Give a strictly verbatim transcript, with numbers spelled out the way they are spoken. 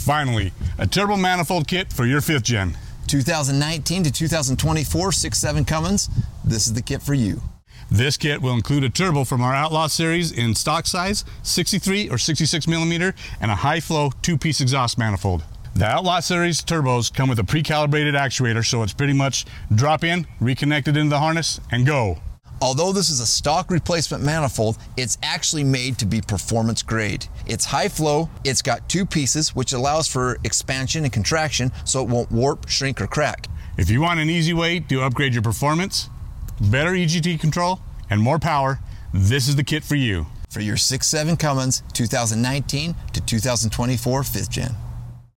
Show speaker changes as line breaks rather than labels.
Finally, a turbo manifold kit for your fifth gen.
two thousand nineteen to two thousand twenty-four six seven Cummins, this is the kit for you.
This kit will include a turbo from our Outlaw series in stock size, sixty-three or sixty-six millimeter, and a high flow two-piece exhaust manifold. The Outlaw series turbos come with a pre-calibrated actuator, so it's pretty much drop in, reconnect it into the harness, and go.
Although this is a stock replacement manifold, it's actually made to be performance grade. It's high flow, it's got two pieces, which allows for expansion and contraction so it won't warp, shrink, or crack.
If you want an easy way to upgrade your performance, better E G T control, and more power, this is the kit for you.
For your six seven Cummins two thousand nineteen to two thousand twenty-four fifth gen.